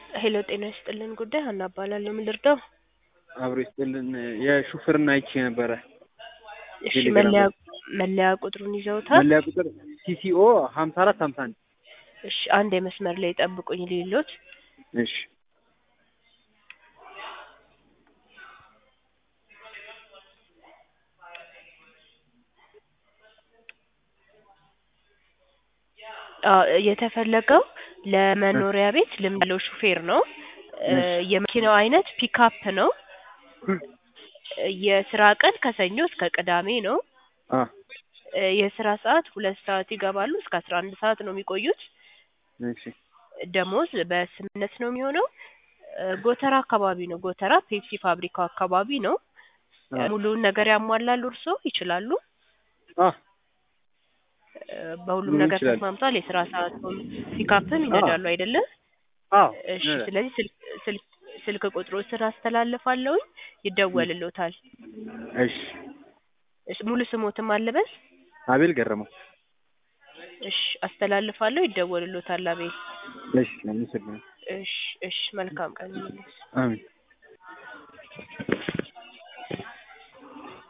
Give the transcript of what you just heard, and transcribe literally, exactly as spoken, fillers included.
ሄሎ ጤና ይስጥልን ጉዳይ ሀና እባላለሁ። ምን ልርዳው? አብሮ ይስጥልን የሹፍርና አይቼ ነበረ። እሺ ቴሌግራም መለያ ላይ መለያ ቁጥሩን ይዘውታል? መለያ ቁጥር ሲሲኦ ሀምሳ አራት ሀምሳ አንድ እሺ አንድ የመስመር ላይ ጠብቁኝ ሊሎት። እሺ አዎ የተፈለገው ለመኖሪያ ቤት ልምድ ያለው ሹፌር ነው። የመኪናው አይነት ፒክአፕ ነው። የስራ ቀን ከሰኞ እስከ ቅዳሜ ነው። አ የስራ ሰዓት ሁለት ሰዓት ይገባሉ እስከ አስራ አንድ ሰዓት ነው የሚቆዩት። እሺ ደሞዝ በስምምነት ነው የሚሆነው። ጎተራ አካባቢ ነው። ጎተራ ፔፕሲ ፋብሪካው አካባቢ ነው። ሙሉውን ነገር ያሟላሉ እርስዎ ይችላሉ? አ በሁሉም ሙሉ ነገር ይችላል። ተስማምቷል። የስራ ሰዓቱም ፒክአፕም ይነዳሉ አይደለ? አዎ እሺ ስለዚህ ስልክ ስልክ ስልክ ቁጥሩ ስራ አስተላልፋለሁ ይደወልልዎታል። እሺ እሺ ሙሉ ስሞትም አለበስ? አቤል ገረመው። እሺ አስተላልፋለሁ ይደወልልዎታል አቤል። እሺ አመሰግናለሁ። እሺ እሺ መልካም ቀን ይሁንልዎት። አሜን።